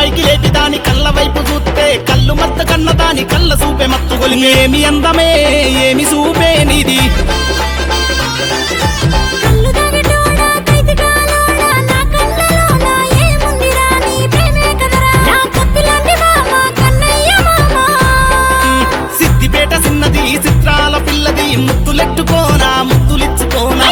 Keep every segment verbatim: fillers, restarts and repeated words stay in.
పైకి లేపి దాని కళ్ళ వైపు చూస్తే కళ్ళు మత్త కన్న దాని కళ్ళ సూపే మత్తు గొలిమి ఏమి అందమే ఏమి సూపే నీది సిద్దిపేట సిన్నది చిత్రాల పిల్లది ముద్దులెట్టుకోనా ముద్దులిచ్చుకోనా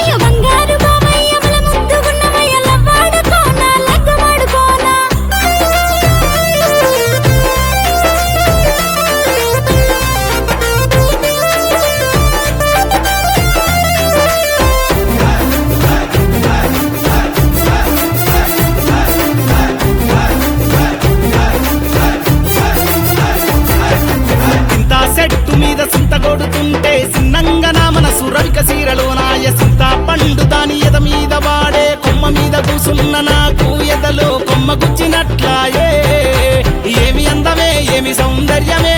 చెట్టు మీద సింత కొడుతుంటే సిన్నంగా నా మనసు రవిక సీరలో నాయ సింత పండు దాని ఎద మీద వాడే కొమ్మ మీద కూసున్న నాకు ఎదలో కొమ్మ గుచ్చినట్లాయే ఏమి అందమే ఏమి సౌందర్యమే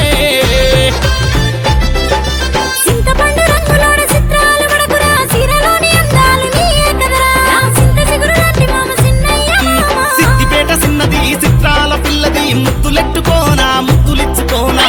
సిద్దిపేట సిన్నది చిత్రాల పిల్లది ముద్దులెట్టుకోనా ముద్దులిచ్చుకోనా